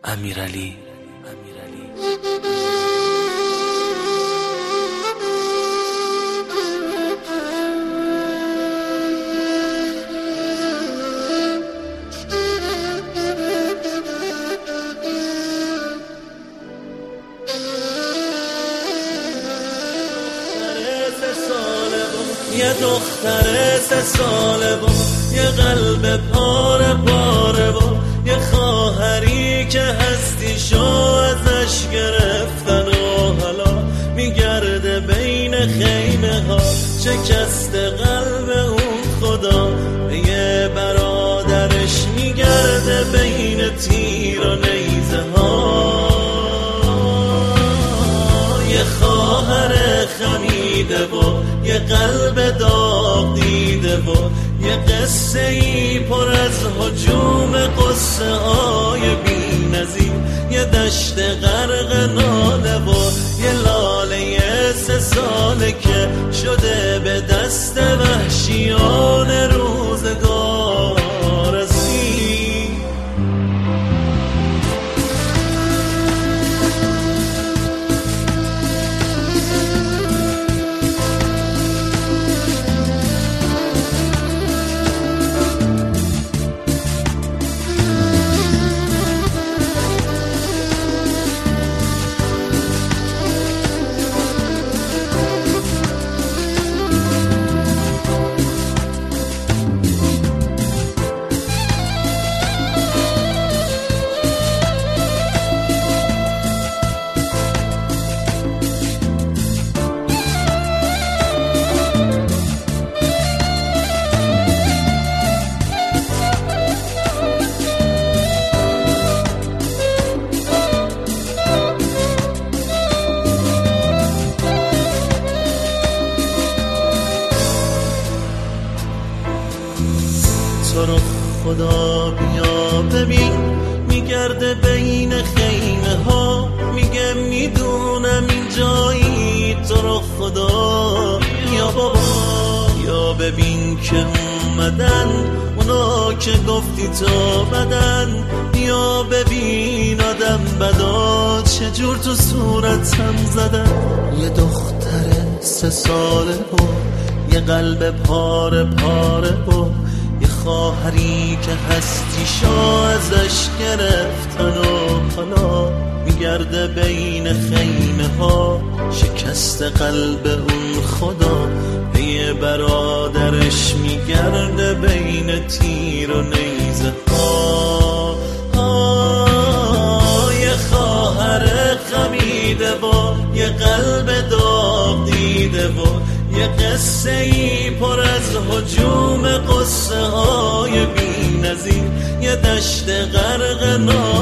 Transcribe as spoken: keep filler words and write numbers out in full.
امیرعلی. یه دختر سه ساله با یه قلب پاره پاره با یه خواهری که هستیشو ازش گرفتن و حالا میگرده بین خیمه ها، شکست قلب اون خدا به یه برادرش میگرده بین تیر و نیزه ها. یه خواهر خمیده و یه قلب داغ دیده و یه قصه ای پر از هجوم قصه های بی نظیر، یه دشت غرق ناله و یه لاله سه ساله که شده به دست وحشیان روزگار ازی. تو رو خدا بیا ببین میگرده بین خیمه ها، میگه میدونم این جایی. تو رو خدا بیا بابا بیا ببین که اومدن اونا که گفتی تو بدن. بیا ببین آدم بدا چجور تو صورتم زدن. یه دختر سه ساله و یه قلب پاره پاره و یه خواهری که هستیشو ازش گرفتن و حالا میگرده بین خیمه ها، شکست قلب اون خدا به یه برادرش میگرده بین تیر و نیزه ها. یه خواهر خمیده با یه قلب داغ دیده و یه قصه ای پر از هجوم قصه های بی نظیر، یه دشت غرق ناله